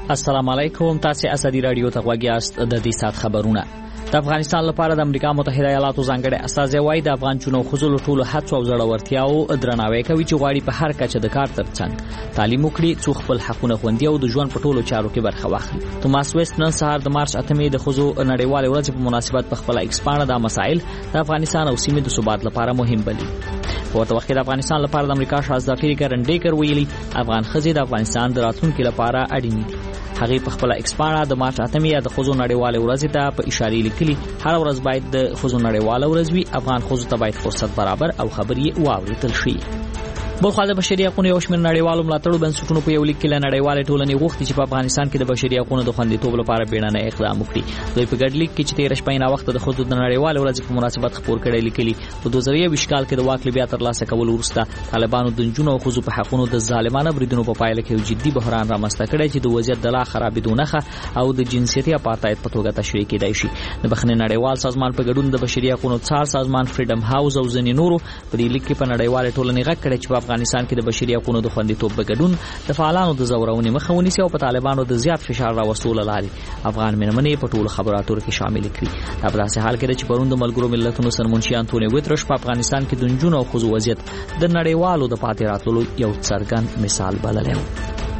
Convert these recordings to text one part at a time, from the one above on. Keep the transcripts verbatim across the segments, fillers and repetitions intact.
السلام علیکم. تاسو اسدی رادیو ته غوږی یاست. د دې سات خبرونه. د افغانستان لپاره د امریکا متحده ایالاتو ځانګړي استازي وايي د افغان چونو خزل ټولو هڅو او زړورتیاو درناوی کوي چې غواړي په هر کچه د کار ترڅنګ تعلیم وکړي، څو خپل حقونه خوندي او د ژوند په ټولو چارو کې برخه واخلي. توماس ویست نن سهار د مارچ اتمې د خزو نړیوال ورځ په مناسبت په خپل ایکسپانډ د مسایل د افغانستان او سیمې د ثبات لپاره مهم بللي. په ورته وخت کې د افغانستان لپاره د امریکا شاهزاده کیرن ډیکر ویلي افغان خزې د افغانستان د راتلونکو لپاره اړین دي. هغه په خپل ایکسپانډ د مارچ اتمې د خزو نړیوال ورځ ته په اشاره لیکلي هر ورځ باید د خزو نړیوال ورځ وي. افغان خزو ته باید فرصت برابر او خبري واوریدل شي. بلخو د بشري حقوقو یو شمېر نړیوالو ملاتړو بنسټونو په یو لیک کې نړیوال ټولنې غوښتي چې په افغانستان کې د بشري حقوقو د خوندیتوب لپاره بیړنی اقدام وکړي. دوی په ګډ لیک کې چې تیر شپه نه وخت د خزو د نړیوال ورځ په مناسبت خبر کړي لیکلي په دوه زره یو کال کې د واک بیا تر لاسه کول وروسته طالبانو د جنونو او خزو په حقوقو د ظالمانه بریدونو په پایله کې جدي بحران رامنځته کړی چې د وضعیت د لا خرابېدونکه او د جنسیتي اپارټاید په توګه تشریح کېدای شي. د بخښنې نړیوال سازمان په ګډون د بشري حقوقو څار سازمان فریډم هاوس او ځینې نورو په دې لیک کې په نړیوال ټولنې غږ کړی چې په افغانستان کې د بشري حقوقو د خوندیتوب بګډون د فعالانو د زورونې مخه ونیسي او په طالبانو د زیات فشار راوستلو لارې افغان مېرمنې په ټولو خبرو اترو کې شامل کړي. دا په داسې حال کې چې پروند د ملګرو ملتونو سرمنشي انټونیو ګوترش په افغانستان کې د نجونو او ښځو وضعیت د نړیوالو د پاتې راتلو یو څرګند مثال بللی و.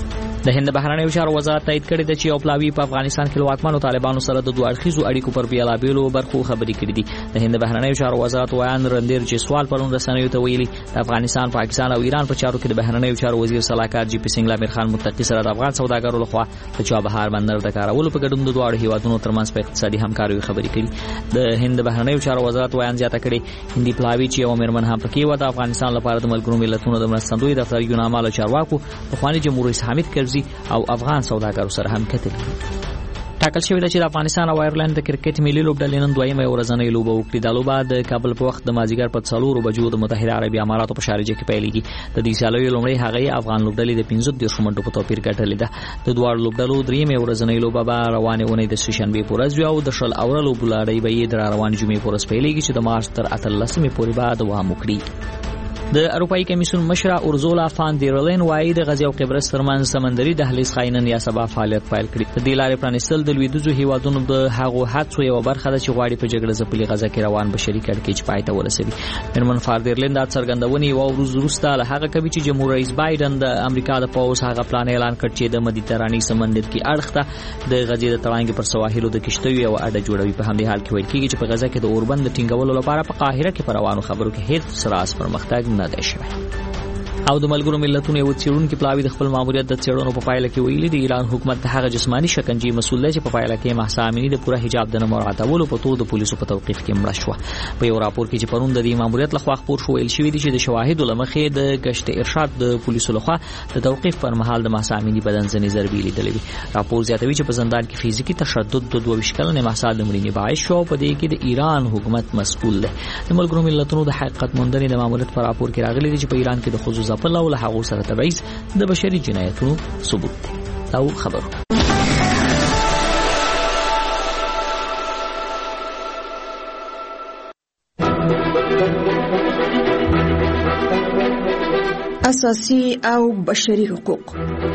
د هند بهرنیو چارو وزارت تایید کړی دی چې اوپلاوی په افغانستان کې واکمنو طالبانو سره د دوه اړخیزو اړیکو پر بیلابیلو برخو خبرې کړې دي. د هند بهرنیو چارو وزارت وایان رندیر جیسوال پرون رسنیو ته ویلي د افغانستان، پاکستان او ایران په چارو کې د بهرنیو چارو وزیر صلاحکار جی پی سنگ لامیر خان متقی سره د افغان سوداګرو لخوا د چابهار بندر د کارولو په ګډون د دوه هیوادونو ترمنځ په اقتصادي همکارۍ خبرې کړي. د هند بهرنیو چارو وزارت وایان زیاته کړي هندي پلاوی چې یو مېرمن هم پکې و د افغانستان لپاره د ملګرو ملتونو د مرستندوی دفتر یونامال چارواکو پخوانی جمهور رئیس حامد کرزي او افغان سوداګرو سره هم کتل. ټاکل شوی دی چې د افغانستان او آیرلند د کرکټ ملي لوبډلې نن دویمه ورځنۍ لوبه وکړي. د لوبه د کابل په وخت د مازیګر په څلورو بجو د متحده عربي اماراتو په شارجه کې پیلېږي. د دې سیالیو لومړی هغه افغان لوبډلې د پنځه دېرش منټو په توپیر ګټلې ده. د دواړو لوبډلو درېیمه ورځنۍ لوبه به روانه ونې د سشنبه په ورځ او د شل اورلو بلارۍ به یې د روان جمعې په ورځ پیلېږي چې د مارچ تر اتلسمې پورې به دوام وکړي. د اروپאי کمیسیون مشره اورزولا فان دیر لین وايي د غزې او قبرس ترمنځ سمندري دهلیز خاینن یا سبا فعالیت پیل کړي. د دې لارې پرانیستل د لویدیځو هیوادونو د هغو هڅو یو برخه ده چې غواړي په جګړه ځپلي غزه کې روان بشري کړکېچ پای ته ورسوي. میرمن فان دیر لین دا څرګندونې یو ورځ وروسته له هغه کوي چې جمهور رئیس بایدن د امریکا د پوز هغه پلان اعلان کړ چې د مدیترانې سمندر کې اړخ ته د غزې د تړانګې پر سواحلو د کشتیو یو اډه جوړوي. په همدې حال کې ویل کېږي چې په غزه کې د اوربند ټینګولو لپاره په قاهره کې پر روانو خبرو کې هیڅ سراس پرمختګ نه دی شوی. او د ملګرو ملتونو یو څېړونکو پلاوی د خپل ماموریت د څېړنو په پایله کې ویلي د ایران حکومت د هغه جسمانی شکنجې مسؤل دی چې په پایله کې مهسا امینی د پوره حجاب د نه مراعاتولو په توګه د پولیسو په توقیف کې مړه شوه. په یو راپور کې چې پرون د دې ماموریت لخوا خپور شو ویل شوی دی چې د شواهدو له مخې د گشت ارشاد د پولیسو لخوا د توقیف پر مهال د مهسا امینی بدن ځنې ضربې لیدلې وي. راپور زیاتوي چې په زندان کې فزیکي تشدد د دوه ویشت کلنې مهسا د مړینې باعث شو. په دې کې د ایران حکومت مسؤل دی. د ملګرو ملتونو د حقیقت موندنې د ماموریت پر راپور کې راغلي دي چې په ایران کې د ښځو ځپل او له هغو سره تبعیض د بشري جنایتونو ثبوت دی. او خبرو اساسي او بشري حقوق.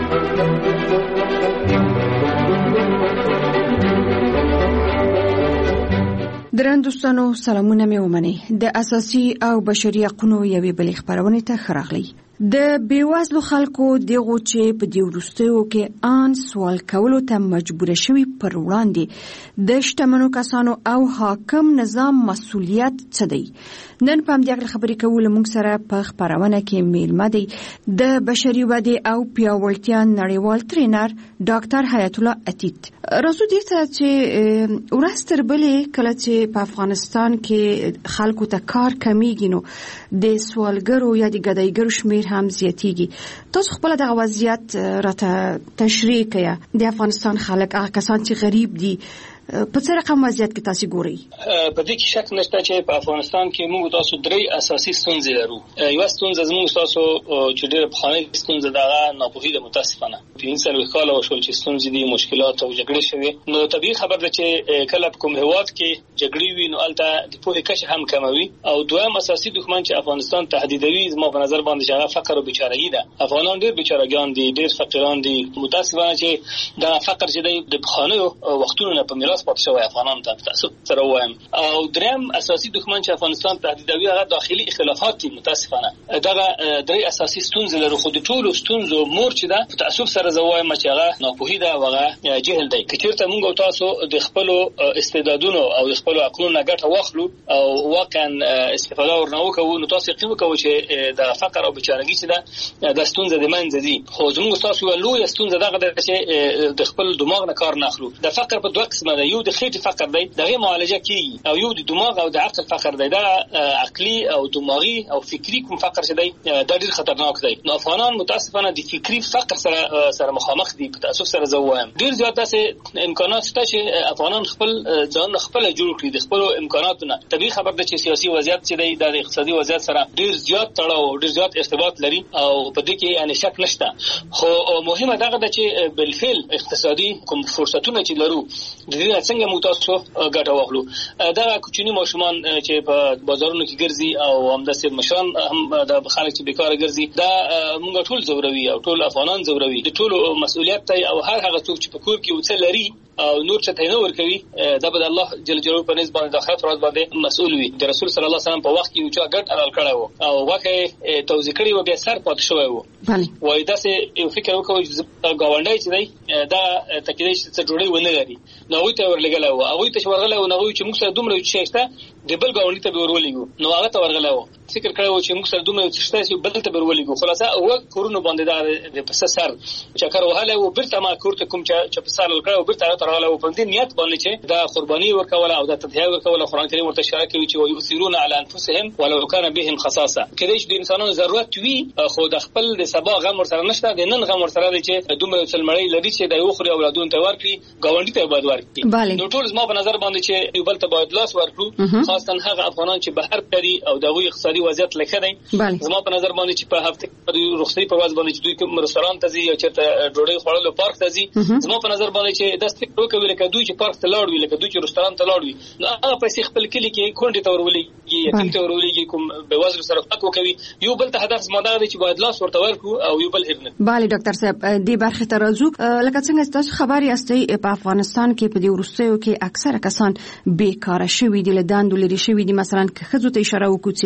درن دوستانو سلامونه مې ومنئ. د اساسي او بشري حقوقو یوې بلې خبرونه ته خراغلی. د بیوزلو خلکو دغه چې په دې وروستیو کې ان سوال کولو ته مجبور شوي پر وړاندې د شتمنو کسانو او حاکم نظام مسؤلیت څه دی؟ نن په همدې خبرې کول موږ سره په خبرونه کې میلمه دی د بشري ودې او پیاوړتیا نړیوال ټرینر ډاکټر حیات الله عتیق. راځو دې ته چې ورځ تر بلې کله چې په افغانستان کې خلکو ته کار کمیږي نو د سوالګرو یا د ګدایګرو شمیر هم زیاتیږي. تاسو خپل د وضعیت راته تشریح کړئ. د افغانستان خلک هغه کسان چې غریب دي په څه رقم وضعیت کې تاسو ګورئ؟ په دې کې شک نشته چې په افغانستان کې موږ تاسو درې اساسي ستونزې لرو. یو ستونزه زموږ تاسو چې ډېر په خاني ستونزه دغه ناپوهي د متاسفانه په انسان وکاله او شول چې ستونزې دي مشکلات او جګړې شوي، نو طبيعي خبر ده چې کله کوم هواد کې جګړې وي نو البته د پوهې کچه هم کموي. او دویم اساسي دښمن چې افغانستان تهدیدوي زما په نظر باندې هغه فقر او بیچارهګي ده. افغانان ډېر بیچارهګان دي، ډېر فقیران دي. متاسفانه چې دا فقر چې د بخانو وختونو په میراث پاتې شوی افغانان ته تاسو سره وایم. او دریم اساسي دښمن چې افغانستان تهدیدوي هغه داخلي اختلافات دي. متاسفانه دغه درې اساسي ستونزې لري، خو د ټولو ستونزو مور چې ده په تاسو سره زوایم چې هغه ناپوهي ده او هغه جهل دی. کچېرته موږ تاسو د خپل استعدادونو او د خپل عقلونو ګټه واخلو او واقعا استفاده ورنوکو، نو تاسو یقین وکړئ چې د فقر او بیچارهګي چې ده د ستونزې د منځ دي. خو موږ تاسو یو لوی ستونزه دغه ده چې د خپل دماغ نه کار نه اخلو. د فقر په دوه قسمه ده، یو د خېټې فقر دی دغه معالجه کیږي، او یو د دماغ او د عقل فقر دی. دا عقلي او دماغي او فکری کوم فقر چې دی دا ډېر خطرناک دی. نو افغانان متاسفانه د فکری فقر سره سره مخامخ دي. په تاسو سره زوایم ډېر زیات داسې امکانات شته چې افغانان خپل ځان خپل جوړ کړي د خپل امکاناتونو. طبيعي خبر ده چې سیاسي وضعیت چې دی د اقتصادي وضعیت سره ډېر زیات تړاو ډېر زیات ارتباط لري او په دې کې یعنی شک نشته. خو مهمه دغه ده چې بالفعل اقتصادي کوم فرصتونه چې لرو د دې څنګه موږ تاسو ګټه واخلو. دا کوچني ماشومان چې په بازارونو کې ګرځي او همداسې مشران هم د خلک چې بیکاره ګرځي، دا موږ ټول زوروي او ټول افغانان زوروي. د ټولو مسؤلیت دی او هر هغه څوک چې په کور کې وڅ لري او نور څه ته نه ورکوي دا به الله جل جلاله په نسبت باندې د آخرت ورځ باندې مسؤل وي. د رسول صلی الله علیه وسلم په وخت کې یو چا ګډ اړل کړی وو او واقع توزیع کړی و بیا سر پات شوی وو. وای دا سه یو فکر وکوي چې گاونډي چې دی دا تکلیف چې جوړي ونه لري نو وي ته ورلګلا و او وي ته ورغلا و نو چې موږ سره دومره چې شته د بل گاونډي ته ورولېګو نو هغه ته ورغلا و فکر کړو چې موږ سره دومره چې شته چې بل ته ورولېګو. خلاصه او کورونو باندې دا د پس سر چکر وهاله و برته ما کورته کوم چې په سر لکړو برته ترغلا و په دې نیت باندې چې دا قرباني ورکوله او دا تضحیه ورکوله. قرآن کریم ورته اشاره کوي چې ويؤثرون على انفسهم ولو كان بهم خصاصه. کله چې د انسانانو ضرورت وي خو د خپل د سبا غم ور سره نشته، د نن غم ور سره دی چې دومره څلمړی لري چې د یو خوري اولادونو ته ورکړي گاونډي ته باید ورکړي. نو ټول زما په نظر باندې چې یو بل ته باید لاس ورکړو، خاصه هغه افغانان چې بهر کړي او دغه اقتصادي وضعیت لکه دی. زما په نظر باندې چې په هفته کې رخصتي په ورځ باندې چې دوی کوم رستوران ته ځي یا چیرته ډوډۍ خوړلو پارک ته ځي، زما په نظر باندې چې د ستې وکوي لکه دوی چې پارک ته لاړ وي لکه دوی چې رستوران ته لاړ وي نو هغه پیسې خپل کلی کې کونډې ته ورولېږي یا کلی ته ورولېږي کوم به وزر سره فک وکوي. یو بل ته هدف زما دا دی چې باید لاس ورته ورکړو او یو بل هرنه. بله ډاکټر صاحب دې برخه ته راځو. لکه څنګه تاسو خبري استئ په افغانستان کې په دې وروستیو کې اکثره کسان بیکاره شوي دي، له دندو لري شوي دي. مثلا که ښځو ته اشاره وکړو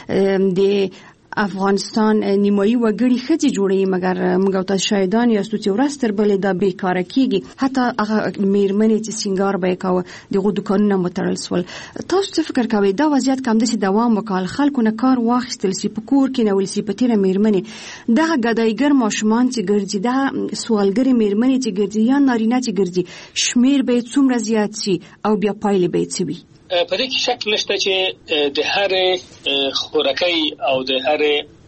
چې د افغانستان نیمایي وګړي ښځې جوړي، مګر موږ تاسو شاهدان یاستو چې ورځ تر بلې دا بیکاره کیږي. حتی هغه میرمنې چې سینګار به کاوه دغه دکانونه متړل سول. تاسو څه فکر کوئ دا وضعیت کوم دسي دوام وکړ خلکو نه کار واخیستل سي په کور کې نه ول سي پتیره میرمنې دغه ګدایګر ماشومان چې ګرځي دا سوالګری میرمنې چې ګرځي یا نارینه چې ګرځي شمیر به څومره زیات سي او بیا پایلې به څه وي؟ په دې کې شک نشته چې د هر خوراکي او د هر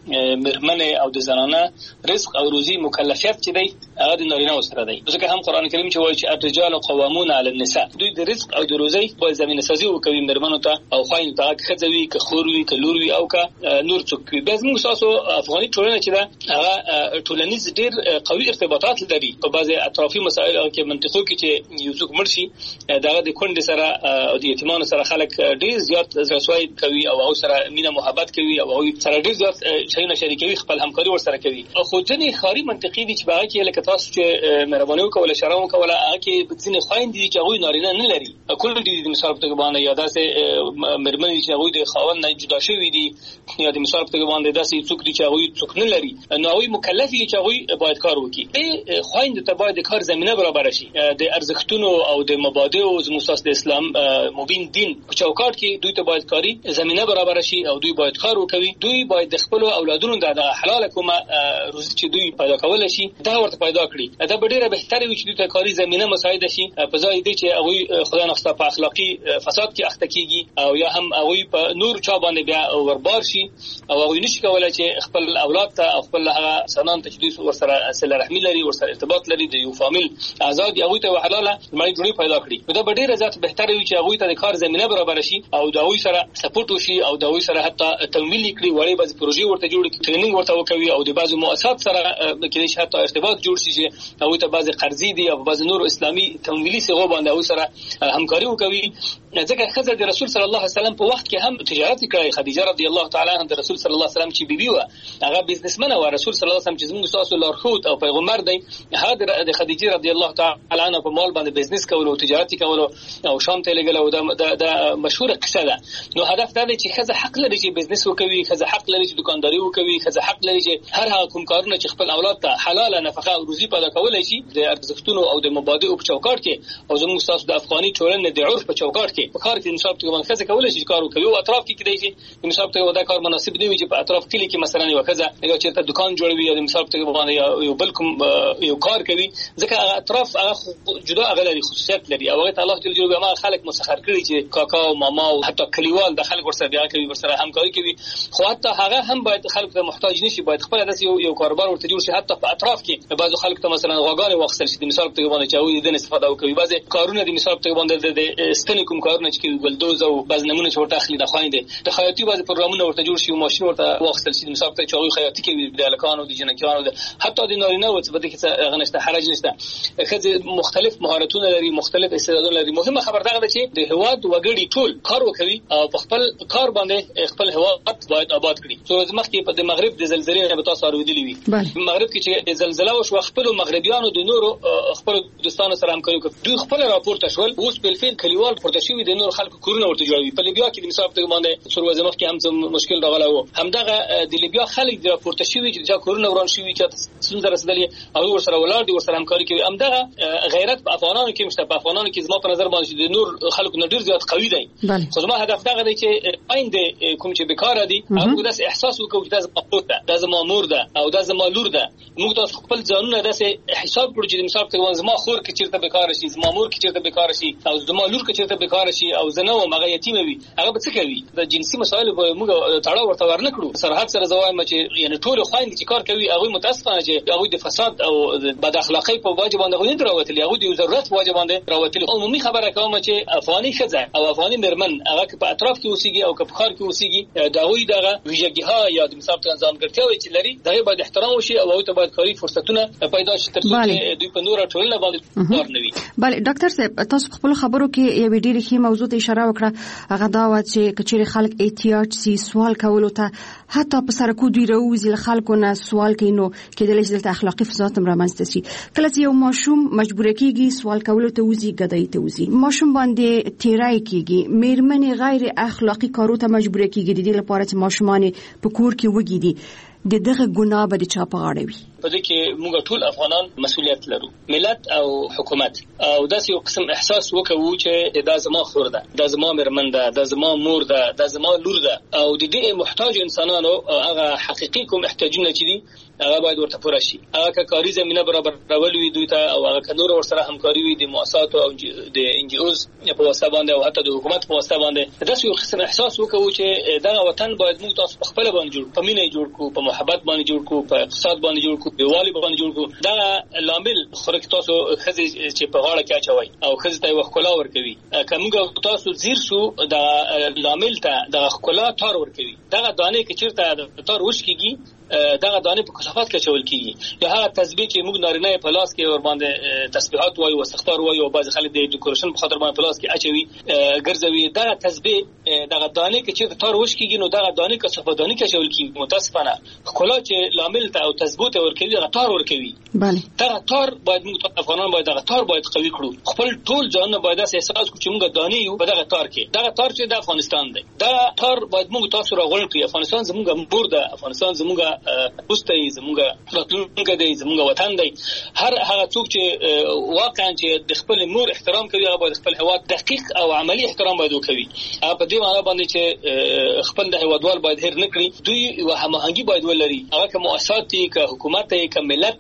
مرمنه او د زنانه رزق او روزي مکلفیت چې دی هغه د نارینه سره دی. ځکه هم قران کریم چې وایي چې الرجال قوامون علی النساء، دوی د رزق او د روزي په زمينه سازي وکوي مرمنو ته او خاين ته خځوي که خوروي که لوروي او که نور څوک وي. به موږ تاسو افغاني ټولنه چې دا هغه ټولنیز ډیر قوي ارتباطات لري په بعضي اطرافي مسایل کې منطقو کې چې یو څوک مرشي دغه د کونډې سره او د یتیمانو سره خلک ډیر زیات رسوي کوي او هغه سره مینه محبت کوي او هغه سره ډیر زیات شایونه شریکوي، خپل همکاري ورسره کوي. خو ځنې خاري منطقي دي چې باغ کې لکه تاسو چې مهرباني وکوله شرم وکوله هغه کې ځنې خويند دي چې هغه نارینه نه لري. کله دې د مثال په توګه باندې یا داسې مرمنې چې هغه د خاوند نه جدا شوی دي یا د مثال په توګه باندې داسې څوک دي چې هغه څوک نه لري نو هغه مکلف دي چې هغه باید کار وکړي. به خويند ته باید کار زمينه برابر شي. د ارزښتونو او د مبادئ او زموږ د اسلام مبین دین په چوکاټ کې دوی ته باید کاری زمينه برابر شي او دوی باید کار وکړي. دوی باید د خپل اولادونو د حلال کومه روزي چې دوی پیدا کول شي دا ورته پیدا پیدا کړي دا ډیره بهتره وي چې د کاري زمينه مساعده شي په ځای دی چې هغه خدای نخسته په اخلاقی فساد کې اخته کیږي او یا هم هغه په نور چا باندې بیا وربار شي او هغه نشي کولای چې خپل اولاد ته او خپل هغه سنان تجدید ورسره صله رحمی لري ورسره ارتباط لري د یو فامیل آزاد هغه ته حلاله مړی جوړي پیدا کړي دا ډیره ذات بهتره وي چې هغه ته د کار زمينه برابر شي او دا هغه سره سپورټ وشي او دا هغه سره حتی تمویل کړي وړي بعض پروژې ورته جوړ کړي ټریننګ ورته وکوي او د بعضو مؤسسات سره کې شي حتی ارتباط جوړ شي چې هغه ته بعض قرضې دي او بعض نور اسلامي تمویلي څنګه باندې هغه سره همکاري وکوي ځکه خزر د رسول صلی الله علیه وسلم په وخت کې هم تجارت کړی خدیجه رضی الله تعالی عنها د رسول صلی الله علیه وسلم چې بیبي و هغه بزنسمن و رسول صلی الله علیه وسلم چې زموږ تاسو لارښود او پیغمبر دی هغه د خدیجه رضی الله تعالی عنها په مال باندې بزنس کول او تجارت کول او شام ته لګل او د مشهور قصه ده نو هدف دا دی چې خزه حق لري چې بزنس وکوي خزه حق لري چې دکانداري وکوي خزه حق لري چې هر هغه کوم کارونه چې خپل اولاد ته حلاله نفقه او روزي پیدا کولای شي د ارزښتونو او د مبادئ په چوکاټ کې او زموږ تاسو د افغاني ټولنې د عرف په چوکاټ کې په کار کې نصاب ته باندې خزه کولای شي کار وکوي او اطراف کې کېدای شي نصاب ته ودا کار مناسب دی چې په اطراف کې کې مثلا یو خزه یو چیرته دکان جوړوي یا نصاب ته باندې یو بل کوم یو کار کوي ځکه هغه اطراف هغه جدا غلري خصوصیت لري او هغه الله جل جلاله ما خلک مسخر کړي چې کاکا او ماما او حتی کلیوال د خلک ورسره بیا کوي ورسره همکاري کوي خو حتی هغه هم باید خلک ته محتاج نشي باید خپل داسې یو یو کاروبار ورته جوړ شي حتی په اطراف کې بعضو خلک ته مثلا غواګانې واخصل شي د مثال په توګه باندې چې د استفاده وکوي بعضي کارونه د مثال په توګه باندې د ستنې کوم کارونه چې ګلدوز او بعض نمونه چې ورته اخلي د خويندې د خیاطي بعضي پروګرامونه ورته جوړ شي او ماشين ورته واخصل شي د مثال په توګه خیاطي کوي د الکانو د جنکانو حتی د نارینه او څه بده کې غنښت حرج نشته خځه مختلف مهارتونه لري مختلف استعدادونه لري مهمه خبر دا ده چې د هواد وګړي ټول کار وکوي او په خپل کار باندې خپل هواد باید آباد کړي څو مخکې په د مغرب د زلزلې نه تاسو اوریدلی وي مغرب کې چې زلزلہ وشو خپل مغربيانو د نورو خپل دوستانو سره همکاري وکړي دوی خپل راپورټ شول اوس په فعل کلیوال پورته شوی د نور خلکو کورونه ورته جوړوي په لیبیا کې د مثال په باندې څو ورځې مخکې هم مشکل راغلی و همدغه د لیبیا خلک د راپورټ شوی چې کورونه وران شوی چې څنګه رسیدلې او ورسره ولار دي ورسره همکاري کوي همدغه غیرت په افغانانو کې مشته په افغانانو کې زما په نظر باندې د نور خلکو نه ډیر زیات قوي دي خو زما هدف دا دی چې آینده کوم چې بیکاره دي هغه داس احساس وکړي چې دا زما ده دا زما مور ده او دا زما لور ده موږ تاسو خپل ځانونه داسې حساب کړو چې مثال ته زما خور کې چیرته بیکاره شي زما مور کې چیرته بیکاره شي او زما لور کې چیرته بیکاره شي او زنه او مغه یتیم وي هغه به څه کوي د جنسي مسایل په موږ تاړه ورته ورنکړو سرحد سره زوایم چې یعنی ټول خويند چې کار کوي هغه متاسفانه چې هغه د فساد او بد اخلاقی په واجب باندې غوښتل راوتلی هغه د ضرورت په واجب باندې راوتلی عمومي خبره کوم چې افغاني خزه او افغاني مرمن هغه په اطراف کې اوسېږي او په خار کې اوسېږي دا وی دغه ویژګیها یا د مثال تنظیم ګټوي چې لري دا باید احترام وشي او هغه ته باید کاري فرصتونه پیدا شي ترڅو چې دوی په نور ټولنه باندې کار نه وي بله ډاکټر صاحب تاسو خپل خبرو کې یو ډېر ښه موضوع ته اشاره وکړه هغه دا و چې کچېر خلک احتیاط سي سوال کولو ته حتی په سرکو دوی راوځي خلکو نه سوال کوي نو کېدلی شي د اخلاقی فساد هم رامنځته شي کله چې یو ماشوم مجبور کیږي سوال کولو ته وځي ګدای ته وځي ماشوم باندې تیرای کیږي میرمنې غیر اخلاقی کارو ته مجبور کیږي د دې لپاره چې ماشومان په کور کې وګیدي د دغه ګناه به چا په غاړه وي په دې کې موږ ټول افغانان مسؤلیت لرو ملت او حکومت او داسې یو قسم احساس وکړو چې دا زما خور ده دا زما مرمن ده دا زما مور ده دا زما لور ده او د دې محتاج انسانانو هغه حقيقي کوم احتیاجونه چې دي هغه باید ورته پوره شي هغه کاري زمينه برابر راولوي دوی ته او هغه نور ورسره همکاري وي د مؤسسات او د ان جی اوز په واسطه باندې او حتی د حکومت په واسطه باندې داسې یو قسم احساس وکړو چې دا وطن باید موږ تاسو په خپل باندې جوړ په مینه جوړ کو په محبت باندې جوړ کو په اقتصاد باندې جوړ کو په والی باندې جوړ کو دا لامل خورک تاسو خزي چې په غاړه کې اچوي او خزي ته وخلا ور کوي کومګه تاسو زیر شو دا لامل ته د خلا تار ور کوي دا دانه کې چیرته تار وش کیږي دغه دانه په کثافات کې چول کیږي یا هغه تسبیح چې موږ نارینه په لاس کې ور باندې تسبیحات وایو او استغفار وایو او بعض خلک د ډیکوریشن په خاطر باندې په لاس کې اچوي ګرځوي دغه تسبیح دغه دانه کې چې تار وش کیږي نو دغه دانه کثافات دانه کې چول کیږي متاسفانه خلا چې لامل ته او تثبوت ور کوي دغه تار ور کوي بله دغه تار باید موږ افغانان باید دغه تار باید قوي کړو خپل ټول ځان باید احساس کړو چې موږ دانه یو په دغه تار کې دغه تار چې د افغانستان دی دا تار باید موږ تاسو راغون کړی افغانستان زموږ مور ده افغانستان زموږ پوسټ زموږ راتلونکي دی زموږ وطن دی هر هغه څوک چې واقعا چې د خپل مور احترام کوي هغه باید خپل هواد دقیق او عملی احترام باید وکوي هغه په دې معنی باندې چې خپل د هوادوال باید هیر نه کړي دوی و هماهنګي باید ولري هغه که مؤسسات دي که حکومت دی که ملت دی د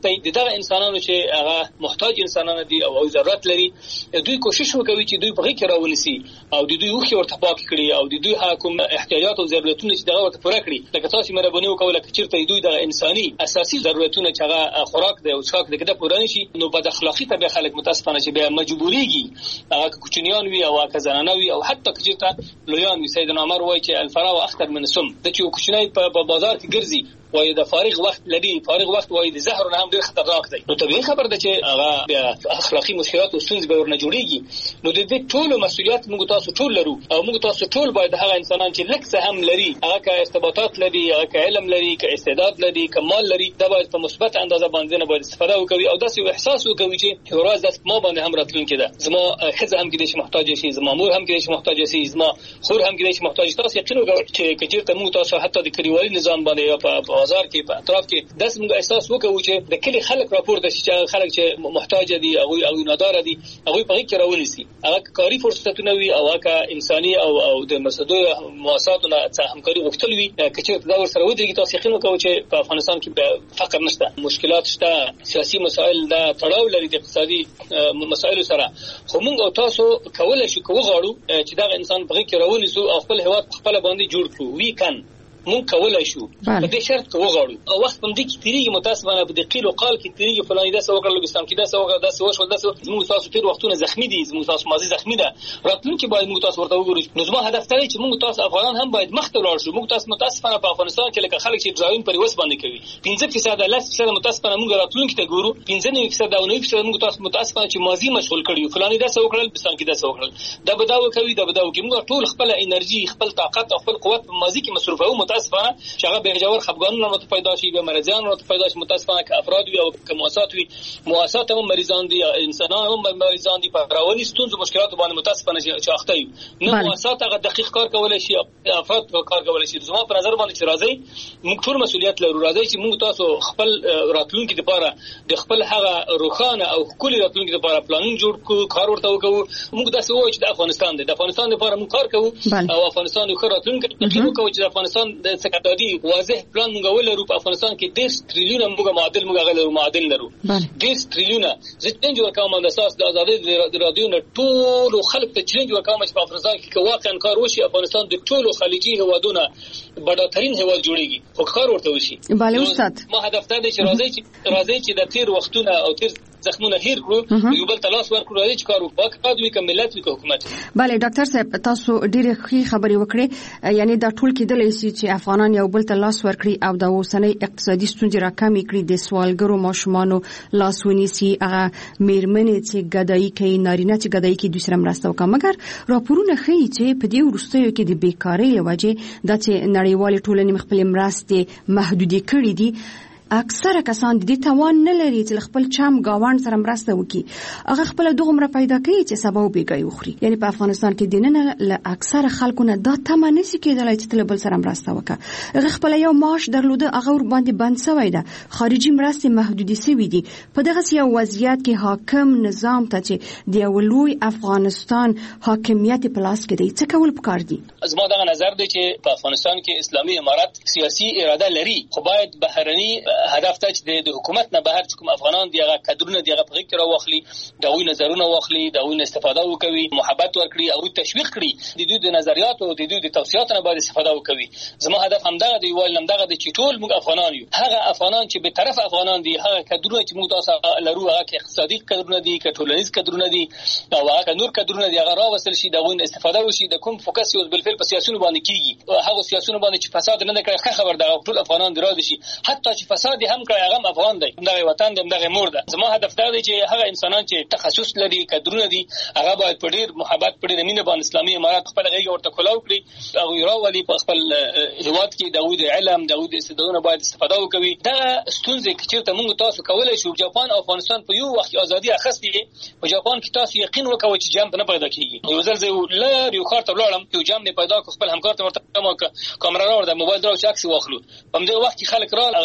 دغه انسانانو چې هغه محتاج انسانان دي او ضرورت لري دوی کوشش وکوي چې دوی په کې راونسي او د دوی وخت ورته پاک کړي او د دوی حکومت احتیاجات او ضرورتونه چې دغه ورته پوره کړي. لکه تاسو مهرباني وکوله چې چیرته دوی د انساني اساسي ضرورتونه چې هغه خوراک دی او څښاک دی کده پوره نشي نو بد اخلاقی ته به خلک متاسفانه چې به مجبوريږي هغه کوچنیان وي او هغه زنانه وي او حتی کچته لویان وي. سیدنا عمر وایي چې الفراو اخطر من السم د چې کوچنی په بازار کې ګرځي وای د فارغ وخت لري فارغ وخت وای د زهر نه هم ډیر خطرناک دی. نو طبيعي خبر ده چې هغه اخلاقی مشکلات او ستونزې به ورنه جوړيږي. نو د دې ټول مسؤلیت موږ تاسو ټول لرو او موږ تاسو ټول باید هغه انسانان چې لکه هم لري هغه کا ارتباطات لري هغه کا علم لري کا استعداد لري کا مال لري دا باید په مثبت اندازه باندې نه باید استفاده وکړي او داسې احساس وکړي چې ورځ داس ما باندې هم راتلونکي ده زما خزه هم کې د محتاج شي زما مور هم کې د محتاج شي زما خور هم کې د محتاج تاسو یقین وکړئ چې کچېرته موږ تاسو حتی د کلیوالي نظام باندې په بازار کې په اطراف کې داس موږ احساس وکړو چې د کلی خلک راپور د خلک چې محتاج دي او او نادار دي هغه په کې راولسي هغه کاری فرصتونه وي او هغه انساني او او د مسدو مؤسساتونو څخه همکاري غوښتل وي کچېرته دا ورسره ودرېږي. تاسو یقین وکړئ چې په افغانستان کې فقر نشته مشکلات شته سیاسي مسائل دا تړاو لري د اقتصادي مسایلو سره خو موږ او تاسو کولای شو کوو غواړو چې دا انسان په کې راولسو او خپل هیواد خپل باندې جوړ کړو. وی کان مونږ کولای شو په دې شرط کې وغواړو او وخت هم دې کې تیریږي متاسفانه په دې قیل او قال کې تیریږي فلاني دا څه وکړل لوګستان کې دا څه وکړل دا څه وشول دا څه موږ تاسو تیر وختونه زخمی دي موږ تاسو ماضي زخمی ده راتلونکي باید موږ تاسو ورته وګورو. نو زما هدف دی چې موږ تاسو افغانان هم باید مخ ته ولاړ شو. موږ تاسو متاسفانه په افغانستان کې لکه خلک چې ډراون پر وس باندې کوي پنځه فیصد لس فیصد متاسفانه موږ راتلونکي ته ګورو پنځه نه فیصد او نه فیصد موږ تاسو متاسفانه چې ماضي مشغول کړیو فلاني دا څه وکړل لوګستان کې دا څه وکړل دا بداو کوي دا بداو کوي موږ ټول خپل انرژي خپل طاقت او خپل قوت په ماضي کې مصرفو متاسفانه هغه به جوړ خفګانونه مت پیدا شي به مرزان مت پیدا شي متاسفانه که افراد وي او که مؤسسات وي مؤسسات هم مریضان دي انسانان هم مریضان دي په رواني ستونزو مشکلات باندې متاسفانه چې اخته وي نه مؤسسات هغه دقیق کار کولای شي افراد کار کولای شي. زما په نظر باندې چې راځي موږ ټول مسؤلیت لرو راځي چې موږ تاسو خپل راتلونکي لپاره د خپل هغه روخانه او کلی راتلونکي لپاره پلان جوړ کړو کار ورته وکړو. موږ داسې وایو چې د افغانستان د افغانستان لپاره موږ کار کوو او افغانستان یو ښه راتلونکي کوو چې د افغانستان د سکتادي واضح پلان موږ ولرو. په افغانستان کې دېرش تریلیونه موږ معادل موږ غلرو معادل لرو دېرش تریلیونه زه چینج ورکوم د اساس د ازادي د رادیو نه ټول خلک ته چینج ورکوم چې په افغانستان کې واقعا کار وشي افغانستان د ټولو خلیجي هوادونو بډاترین هواد جوړيږي خو کار ورته وشي. bale استاد ما هدف ته چې راځي چې راځي چې د تیر وختونه او تیر زخمونه هیر کړو یو بل تلاش ورکړو راځي چې کار وکړو کار دوی کوم ملت وکړو حکومت. bale ډاکټر صاحب تاسو ډېر ښه خبرې وکړې یعنی دا ټول کېدلی شي چې افغانان یو بل تلاش ورکړي او د اوسنۍ اقتصادي ستونزې راکمې کړي د سوالګرو ماشومانو لاس ونیسي هغه میرمنې چې ګدایي کوي نارینه چې ګدایي کوي دوی سره مرسته وکړي. مګر راپورونه ښیي چې په دې وروستیو کې د بیکارۍ له وجې دا چې نړیوالې ټولنې خپل مرستې محدودې کړې دي اکثره کسان د دې توان نه لري چې خپل چم گاوند سره مرسته وکړي هغه خپل دغه پیدا کوي چې سبا وبېږي وخوري. یعنی په افغانستان کې دینه له اکثره خلکو نه دا تمه نشي کېدلای چې تل بل سره مرسته وکړي. هغه خپل یو معاش درلوده هغه ور باندې بند شوی ده خارجي مرستې محدودې شوې دي. په دغه یو وضعیت کې حاکم نظام ته چې د یو لوی افغانستان حاکمیت په لاس کې دی څه کول پکار دي؟ زما دغه نظر دی چې په افغانستان کې اسلامي امارت سیاسي اراده لري خو باید بهرني هدف ته چې د حکومت نه بهر کوم افغانان دی هغه کډرونه دی هغه په کې راوخلي دا وی نظرونه واخلي دا وی استفاده وکوي محبت ورکړي او تشویق کړي د دوی د نظریات او د دوی د توصيات نه باید استفاده وکوي. زما هدف همدغه دی ویل همدغه دی چې ټول موږ افغانان یو هغه افغانان چې به طرف افغانان دي هغه کډرونه چې موږ تاسو لرو هغه کې اقتصادي کډرونه دي که ټولنیز کډرونه دي او هغه نور کډرونه دي هغه راوصل شي دا وی استفاده وشي د کوم فوکس یو بل فل په سیاسيونو باندې کیږي هغه سیاسيونو باندې چې فساد نه کړي خبر دا ټول افغانان دراد شي حتی چې فساد هم کړي هغه افغان دی دغه وطن دی دغه مور ده. زما هدف دا دی چې هغه انسانان چې تخصص لري کډرونه دي هغه باید په ډیر محبت په ډیر مینه باندې اسلامي امارات خپل غږ ورته کلاو کړي او یراولي په خپل هیواد کې د علم د استعدادونو باید استفاده وکړي. دا ستونزې چې موږ تاسو کولای شو جاپان او افغانستان په یو وخت ازادي اخستې په جاپان کې تاسو یقین وکوي چې جام نه پیدا کیږي. یو ځل زه لار یو خاطر لاړم یو جام نه پیدا کو خپل همکار ته ورته کامera راوړم موبایل درو چې عکس واخلو په دې وخت کې خلک را هغه جام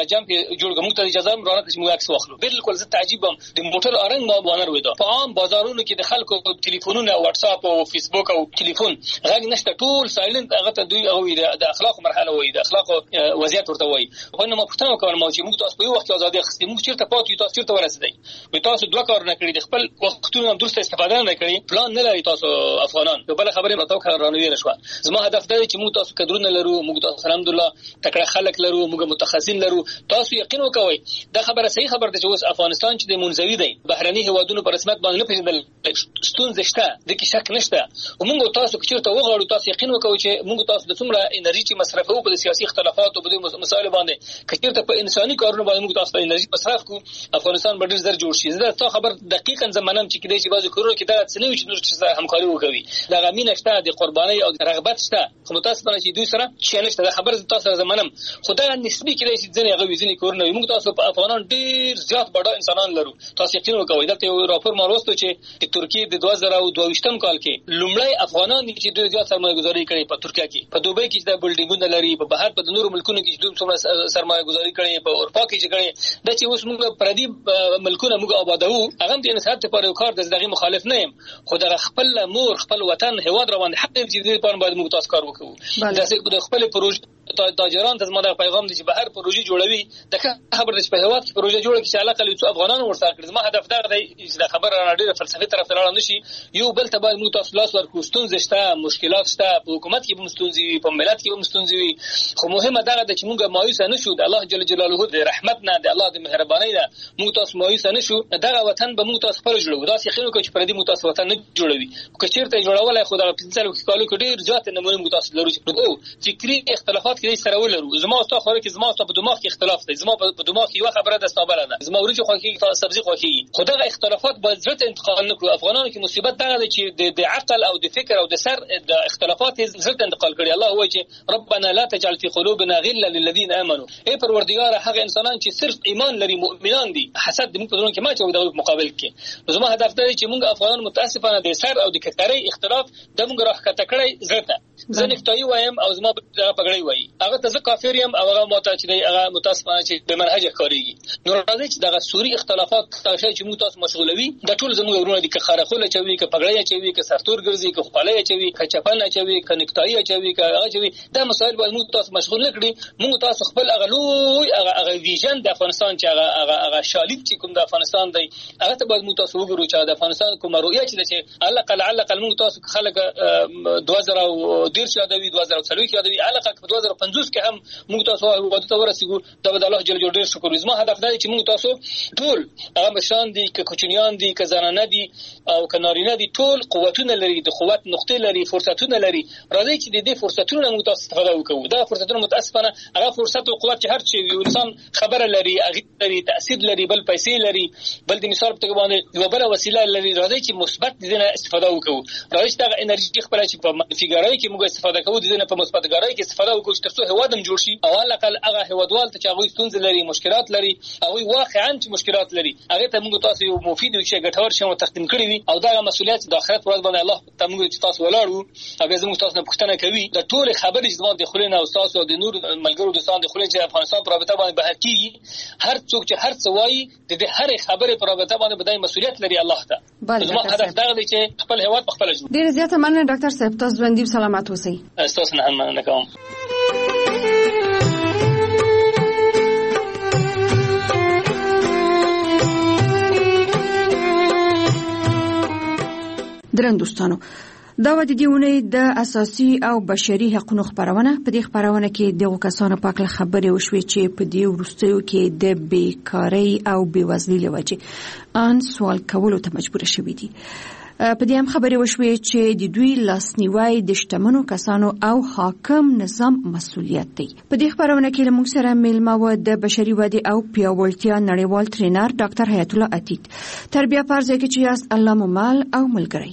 جوړ کوم ته اجازه هم راکړي چې موږ عکس واخلو. بالکل زه تعجب هم د موټر ارنګ ما بانر وېدا په عام بازارونو کې د خلکو ټلیفونونه واتس اپ او فیسبوک او ټلیفون غږ نشته، ټول سایلنت. هغه ته دوی هغه د اخلاق مرحله وایي، د اخلاق وضعیت ورته وایي. خو نو مفتنه کوم ما چې موږ تاسو په یو وخت ازادي اخستې، موږ چیرته پاتې تاسو چیرته ورسېدای؟ وي تاسو دوه کار نه کړی، د خپل وختونو درسته استفاده نه کړی، پلان نه لري تاسو افغانان. په بل خبره متو کارانوي نشو. زما هدف دی چې موږ تاسو کډرونه لرو، موږ تاسو الحمدلله تکړه خلک لرو، موږ متخصصین لرو. تاسو یقین وکوئ دا خبره صحیح خبره ده چې اوس افغانستان چې د منځوي دی بهرني هوادونو په رسمیت باندې نه پیژندل ستونزې شته، د کې شک نشته. وموږ تاسو چیرته وغواړو تاسو یقین وکوئ چې موږ تاسو د څومره انرژي چې مصرفوو په سیاسي اختلافاتو په دې مسایلو باندې، کچیرته په انساني کارونو باندې موږ تاسو ته انرژي مصرف کو، افغانستان به ډیر زر جوړ شي. زه تاسو خبر دقیقاً زمانم چې کېدای شي بعضی کورونه کې دا څه نه وي چې نور څه همکاري وکوي. دا غمینه شته، د قرباني او رغبت شته، خو متاسفانه چې دوی سره شي نشته. دا خبر تاسو زمانم خدای نسبی کېدای شي ځنې هغه وزنی کورونه موږ تاسو په افغانان ډیر زیات بڑا انسانان لرو. تاسو یقین وکوئ دا یو راپور ما وروسته چې د ترکیه د دوه زره او دوه ویشتم کال کې لومړی افغانان چې ډیر زیات سرمایه‌ګذاري کړې په ترکیه کې، په دوبۍ کې د بلډینګونو لري، په بهر په نورو ملکونو کې چې دوی څومره سرمایه‌ګذاري کړې، په اروپا کې چې کړې، د چې اوس موږ پردي ملکونه موږ آبادو. هغه د انسان ته پر کار د دغه مخالف نه یم، خو د خپل مور خپل وطن هواد روان حق دې دې په باندې موږ تاسو کار وکړو. د خپل پروژې تاجران ته زما د پیغام دی چې بهر پروژې جوړوي، د خبر د په هواد کې پروژې جوړه کې چې علاقه لې افغانانو ورسره کړي. زما هدف دا دی چې د خبر را ډیره فلسفي طرف ته لاړ نشي. یو بل ته باید موږ تاسو لاس ورکړو. ستونزې شته، مشکلات شته، په حکومت کې هم ستونزې وي، په ملت کې هم ستونزې وي، خو مهمه دا ده چې موږ مایوس نه شو. د الله جل جلاله د رحمت نه، د الله د مهرباني نه موږ تاسو مایوس نه شو. دا وطن به موږ تاسو خپل جوړو. دا یقین وکړئ چې پردي موږ تاسو وطن نه جوړوي. که چیرته جوړولای خو دا پنځه کالو کې ډیر ځات نمونه موږ تاسو لرو چې فکری اختلافات کې سره ولرو. زما او تاسو خو کې زما او په دماغ کې اختلاف دی، زما په دماغ کې یو خبره ده ستابره ده، زما ورچ خو کې تاسو سبزي خو کې خو دا اختلافات باید ځت انتقال نکړو. افغانانو کې مصیبت دا ده چې د عقل او د فکر او د سر د اختلافات ځت انتقال کړي. الله وایي چې ربنا لا تجعل في قلوبنا غلا للذين امنوا. ای پروردگار هغه انسانان چې صرف ایمان لري، مؤمنان دي، حسد دې په دونه کې ما چې د مقابل کې. زما هدف دی چې موږ افغانان متاسفانه د سر او د کتري اختلاف د موږ راخته کړی زړه. زه نفتایی وایم او زما پګړی وایي، هغه ته زه کافر یم او هغه ماته چې دی هغه متاسفانه چې به منهج ښکارېږي. نو راځي چې دغه سوري اختلافات تاسو چې موږ تاسو مشغولوي د ټول زموږ ورونه دي، که خارخوله چوي، که پګړی چوي، که سرتور ګرځي، که خپلای چوي، که چپن چوي، که نکتایی چوي، که هغه چوي. دا مسائل باید موږ تاسو مشغول نه کړي. موږ تاسو خپل هغه لوی هغه هغه ویژن د افغانستان چې هغه هغه هغه شالید چې کوم د افغانستان دی هغه ته باید موږ تاسو وګورو چې د افغانستان کومه رؤیه چې چې الله قل علق موږ تاسو خلک دوه زره او ډیر شادوي، دوه زره او څلوي شادوي، علاقه په دوه زره او پنځوس کې هم موږ تاسو وادي ته ورسېږو. دا به الله جل جلاله شکر. زما هدف دا دی چې موږ تاسو ټول هغه مشان دي، که کوچنیان دي، که زنانه دي او که نارینه دي، ټول قوتونه لري، د قوت نقطې لري، فرصتونه لري. راځي چې د دې فرصتونو موږ تاسو استفاده وکړو. دا فرصتونه متاسفانه هغه فرصت او قوت چې هر چی یو انسان خبره لري، هغه لري، تاثیر لري، بل پیسې لري، بل د مثال په توګه باندې یو بل وسیله لري. راځي چې مثبت دې نه استفاده وکړو. راځي چې دا انرژي خپل چې په منفي ګرای کې موږ استفاده کوو، دې نه په مثبت ګرای کې استفاده وکړو چې ترڅو هوادم جوړ شي. او علاقه هغه هوادوال ته چې هغه ستونزې لري، مشکلات لري، او واقعا چې مشکلات لري، هغه ته موږ تاسو یو مفید او شي ګټور شي تقدیم کړی وي. او دا مسؤلیت د آخرت ورځ باندې الله ته موږ تاسو ولاړو او زموږ تاسو نه پوښتنه کوي. د ټول خبرې چې د خلینو او تاسو د نور ملګرو دوستان د خلینو چې افغانستان پر رابطه باندې بحث کیږي، هر څوک چې هر څه وایي د دې هر خبرې پر رابطه باندې بدای مسؤلیت لري الله ته. زما هدف دا دی چې خپل هیواد په خپل جوړ. ډیر زیاته مننه ډاکټر صاحب، تاسو باندې سلامات اوسئ. تاسو نه هم مننه کوم. درن دوستانو، دا و د دیونې د اساسي او بشري حقوقو خبرونه. په دې خبرونه کې دغه کسانو په اړه خبرې وشوي چې په دې وروستیو کې د بیکاری او بیوزلۍ لوجه ان سوال کولو ته مجبور شوي دي. په دې هم خبرې وشوي چې د دوی لاسنیوي د شتمنو کسانو او حاکم نظام مسؤلیت دی. په دې خبرونه کې موږ سره میلمه و د بشري ودې او پیاوړتیا نړیوال ټرینر ډاکټر حیات الله عتیق. تربیه پرځای کې چې یاست الله مو مال او ملګری.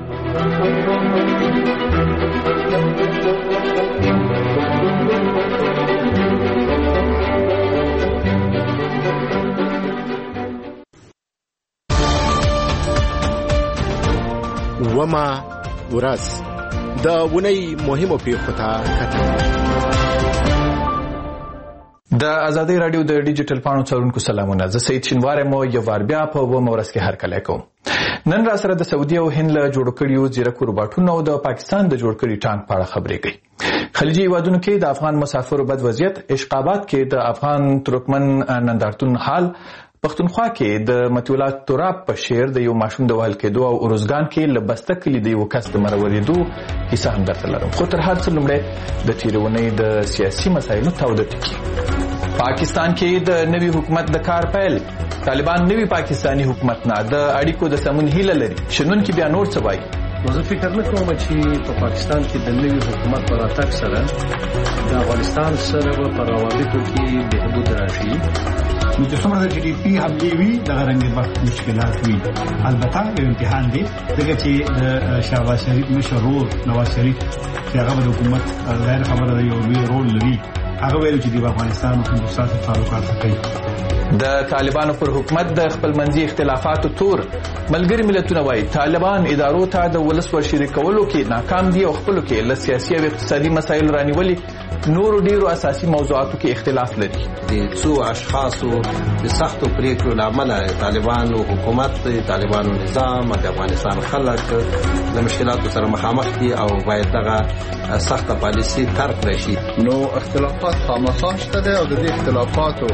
وما ورځ د ونی مهمو پیښو ته کتل. د ازادي رادیو د ډیجیټل پاڼو څارونکو سلامونه. زه سید شینواری مو یو وار بیا په اوومه ورځ کې هرکلی کوم. نن را سره د سعودي او هند له جوړ کړیو ځیرکو روباټونو او د پاکستان د جوړ کړي ټانک په اړه خبرې کوي. خلیجي هیوادونو کې د افغان مسافرو بد وضعیت، اشقابات کې د افغان ترکمن نندارتون حال، پښتونخوا کې د متیولا تراب په شعر د یو ماشوم د وهل کېدو او ارزګان کې له بسته کلي د یو کس د مرورېدو کیسه هم درته لرم. خو تر هر څه لومړی د تېرې اونۍ د سیاسي مسایلو تاوده ټکي. پاکستان کې د نوي حکومت د کار پیل. طالبان نوي پاکستانی حکومت نه د اړیکو د سمون هیله لري. شنونکي بیا نور څه وایي. نو زه فکر نه کوم چې په پاکستان کې د نوي حکومت په راتګ سره د افغانستان سره به په روابطو کې بهبود راشي. نو چې څومره د جي ډي پي حملې وي دغه رنګې به مشکلات وي. البته یو امتحان دی ځکه چې د شهباز شریف مشر ورور نواز شریف چې هغه د حکومت غیر خبره یو لوی رول لري، هغه ویل چې د افغانستان او هندوستان سره تعلقات کوي. د طالبانو پر حکومت د خپل منځي اختلافاتو تور ملګری ملتونه وایي طالبان ادارو ته د ولس ور شریکولو کې ناکام دي او خپلو کې له سیاسي او اقتصادي مسایلو رانیولي نورو ډیرو اساسي موضوعاتو کې اختلاف لري. د څو اشخاصو د سختو پریکړو له امله طالبانو حکومت، طالبانو نظام د افغانستان خلک د مشکلاتو سره مخامخ دي او باید دغه سخته پالیسي ترک راشي. نو اختلافات خامخا شته دي او د دې اختلافاتو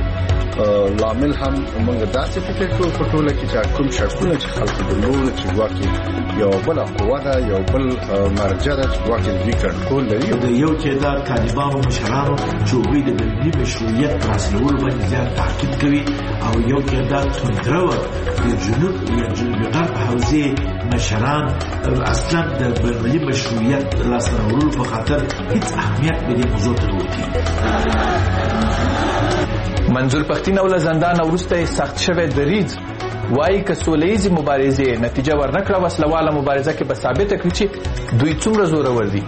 لامل هم موږ داسې فکر کوو په ټوله کې چې کوم شکونه چې خلکو درلود چې ګواکې یو بل قوه ده، یو بل مرجع ده چې ګواکې دوی کنټرول لري. د یو تعداد طالبانو مشرانو چې هغوی د ملي مشروعیت په حاصلولو باندې زیات تاکید کوي او یو تعداد توندرو د جنوب یا جنوب غرب حوزې مشران اصلا د ملي مشروعیت لاسته راوړلو په خاطر هیڅ اهمیت به دې موضوع ته ورکوي. منظور پښتین او له زندان وروسته سخت شوی دریځ وایي که سولیزې مبارزې نتیجه ورنکړه وسلواله مبارزه کې به ثابته کړي چې دوی څومره زورور دي.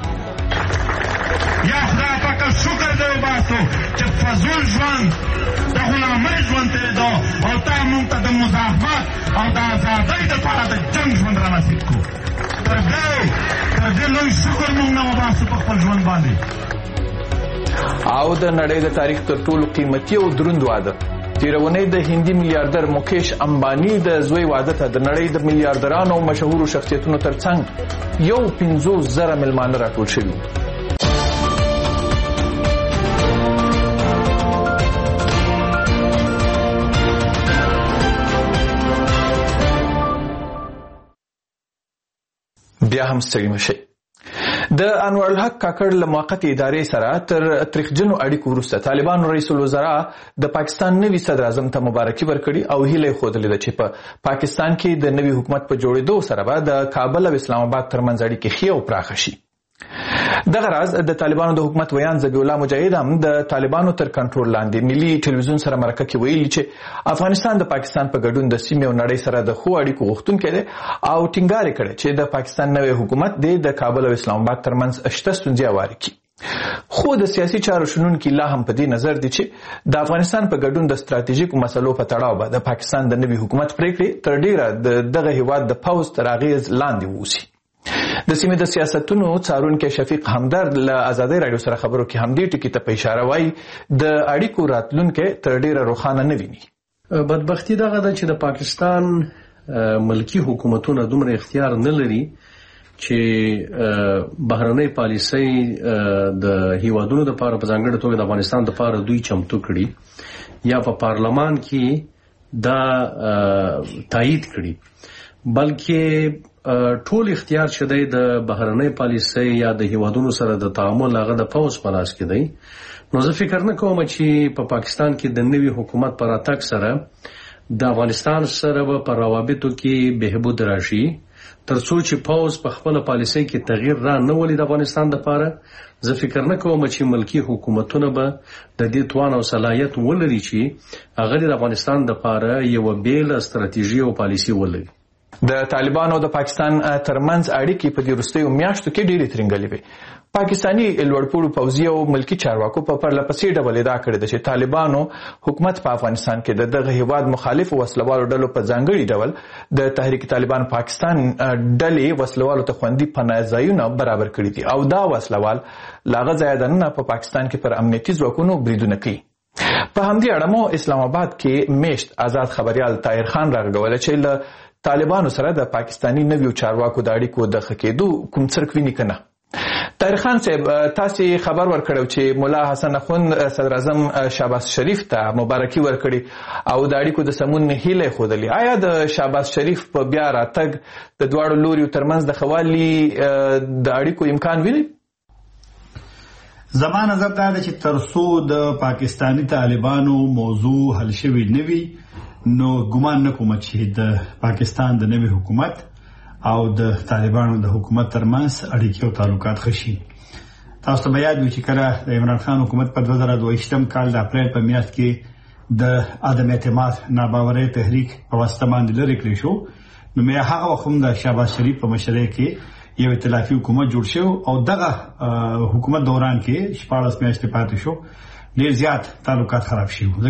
یا خدای پاک شکر دې وباسو چې فضول ژوند د غلامۍ ژوند تېرېدو او تا موږ ته د مزاحمت او د ازادۍ دپاره د جنګ ژوند را نصیب کړو. تر دې تر دې لوی شکر موږ نه وباسو په خپل ژوند باندې. او د نړۍ د تاریخ تر ټولو قیمتي او دروند واده تیرونی د هندي میلیارډر مکیش امبانی د زوی واده ته د نړۍ د میلیارډرانو او مشهورو شخصیتونو ترڅنګ یو پنځوس زره مېلمانه راټول شوي. بیا هم ستړي مشئ. د انور الحق کاکړ له موقت ادارې سره تر تاریخجنو اړیکو وروسته طالبانو رئیس الوزرا د پاکستان نوي صدر اعظم ته مبارکي ورکړي او هیله ښودلې ده چې په پاکستان کې د نوي حکومت په جوړېدو سره به د کابل او اسلام آباد ترمنځ اړیکې ښې او پراخه شي. دغه راز د طالبانو د حکومت ویان ذبیح الله مجاهد هم د طالبانو تر کنټرول لاندې ملي ټلویزیون سره مرکه کې ویلي چې افغانستان د پاکستان په ګډون د سیمې او نړۍ سره د ښو اړیکو غوښتونکی دی او ټینګار یې کړی چې د پاکستان نوی حکومت د کابل او اسلام آباد ترمنځ شته ستونزې هوارې کړي. خو د سیاسي چارو شنونکي لا هم په دې نظر دي چې د افغانستان په ګډون د ستراتیژیکو مسلو په تړاو به د پاکستان د نوي حکومت پریکړې تر ډیره د دغه هیواد د پوځ تر اغیز لاندې ووسي. د سیمې د سیاستونو څارونکی شفیق همدرد له ازادۍ راډیو سره خبرو کې همدې ټکي ته په اشاره وایي د اړیکو راتلونکی تر ډیره روښانه نه ویني. بدبختي دغه ده چې د پاکستان ملکی حکومتونه دومره اختیار نه لري چې بهرنۍ پالیسۍ د هیوادونو دپاره په ځانګړې توګه د افغانستان دپاره دوی چمتو کړي یا په پارلمان کې دا تایید کړي، بلکې ټول اختیار چې دی د بهرنۍ پالیسۍ یا د هیوادونو سره د تعامل هغه د پوځ په لاس کې دی. نو زه فکر نه کوم چې په پاکستان کې د نوي حکومت په راتګ سره د افغانستان سره به په روابطو کې بهبود راشي تر څو چې پوځ په خپله پالیسۍ کې تغییر را نه ولي د افغانستان دپاره. زه فکر نه کوم چې ملکی حکومتونه به د دې توان او صلاحیت ولري چې هغه د افغانستان دپاره یوه بېله ستراتیژي او پالیسي ولري. د طالبانو او د پاکستان ترمنځ اړیکې په دې وروستیو میاشتو کې ډېرې ترنګلې وې. پاکستاني لوړپوړو پوځي او ملکی چارواکو په پرلپسې ډول ادعا کړې ده چې طالبانو حکومت په افغانستان کې د دغه هیواد مخالف وسلوالو ډلو په ځانګړي ډول د تحریک طالبان پاکستان ډلې وسلوالو ته خوندي پناه ځایونه برابر کړي دي او دا وسلوال له هغه ځایه دننه په پاکستان کې پر امنیتي ځواکونو بریدونه کوي. په همدې اړه مو اسلام آباد کې میشت آزاد خبريال طاهر خان راغلی چې له طالبانو سره د پاکستانی نویو چارواکو د اړیکو د ښه کېدو کوم څرک ویني که نه. طاهر خان صاحب، تاسې خبر ورکړو چې ملا حسن اخوند صدر اعظم شهباز شریف ته مبارکي ورکړي او د اړیکو د سمون هیله ښودلې. آیا د شهباز شریف په بیا راتګ د دواړو لوریو ترمنځ د ښه والي د اړیکو امکان ویني؟ زما نظر دا دی چې تر څو د پاکستانی طالبانو موضوع حل شوی نه وي نو ګمان نه کوم چې د پاکستان د نوي حکومت او د طالبانو د حکومت ترمنځ اړیکې او تعلقات ښه شي. تاسو ته به یاد وي چې کله د عمران خان حکومت په دوه زره دوهویشتم کال د اپریل په میاشت کې د عدم اعتماد ناباورۍ تحریک په واسطه باندې لرې کړی شو، نو مې هغه وخت هم د شهباز شریف په مشرۍ کې یو ائتلافي حکومت جوړ شو او دغه حکومت دوران کې شپاړس میاشتې پاتې شو، ډېر زیات تعلقات خراب شوي.